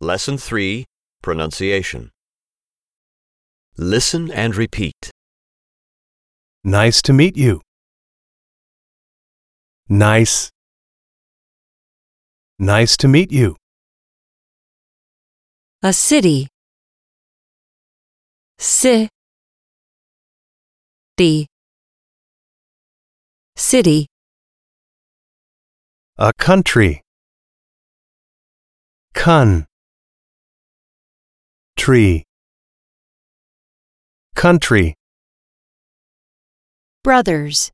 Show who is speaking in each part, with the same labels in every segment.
Speaker 1: Lesson 3, Pronunciation. Listen and repeat.
Speaker 2: Nice to meet you. Nice. Nice to meet you.
Speaker 3: A city. City. City.
Speaker 2: A country. Tree. Country.
Speaker 3: Brothers.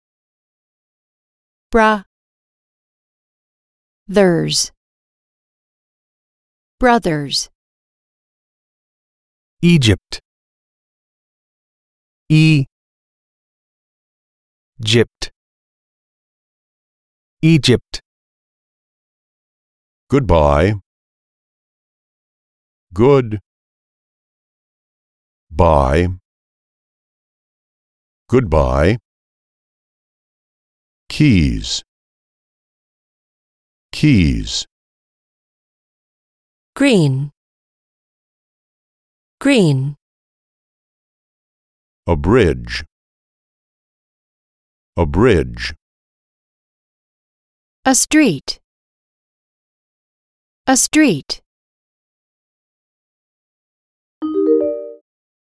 Speaker 3: Brothers. Brothers.
Speaker 2: Egypt. Egypt. Egypt.
Speaker 4: Goodbye. Goodbye. Goodbye. Keys. Keys.
Speaker 3: Green. Green.
Speaker 4: A bridge. A bridge.
Speaker 3: A street. A street.